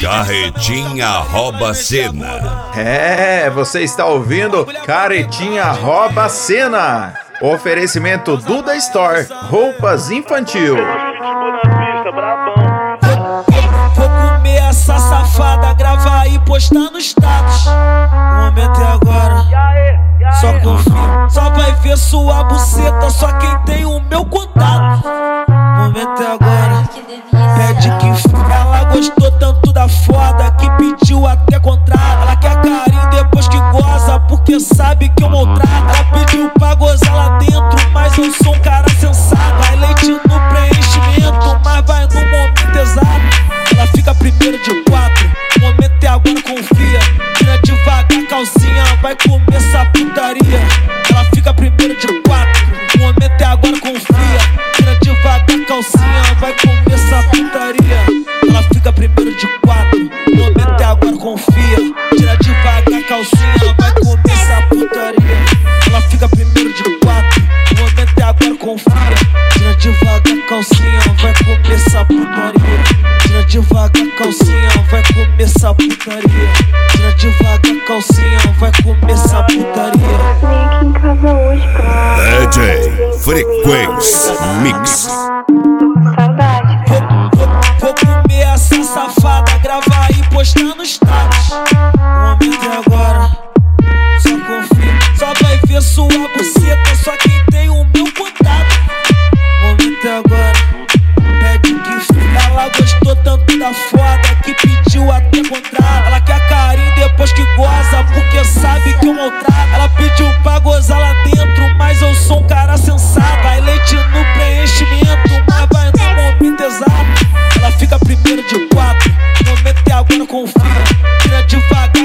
Carretinha rouba cena. Você está ouvindo Carretinha rouba cena. Oferecimento Duda Store, roupas infantil. Vou comer essa safada, gravar e postar no status. O momento é agora, só confia. Só vai ver sua buceta, só quem tem o meu contato. O momento é agora, pede que fica. Ela gostou tanto da foda que pediu até contrato. Ela quer carinho depois que goza, porque sabe que eu maltrato. Ela pediu pra gozar lá dentro, mas eu sou um cara sensato. Vai leite no preenchimento, mas vai no momento exato. Ela fica primeiro de 4, o momento é agora, confia. Tira devagar calcinha, vai começar a putaria. Ela fica primeiro de 4, o momento é agora, confia. Tira devagar calcinha, vai começar a putaria. Ela fica primeiro de 4, o momento é agora, confia. Tira devagar calcinha, vai começar a putaria. Ela fica primeiro de 4, o momento é agora, confia. Tira devagar calcinha, vai começar a putaria. Tira devagar calcinha, vai começar a putaria. Tira devagar calcinha, vai começar a putaria. Vem aqui em casa hoje pra... DJ Frequência Mix. Tô com saudade. Vou comer essa safada, gravar e postar no status. O momento é agora, só confia. Só vai ver sua buceta, só quem tem o meu contato. O momento é agora, pede que fica. Ela gostou tanto da foda que pediu até contrato. Ela quer carinho depois que goza, porque sabe que eu maltrato. Ela pediu pra gozar lá dentro, mas eu sou um cara sensato. Vai leite no preenchimento, mas vai no momento exato. Ela fica primeiro de 4, o momento é agora, confia. Tira devagar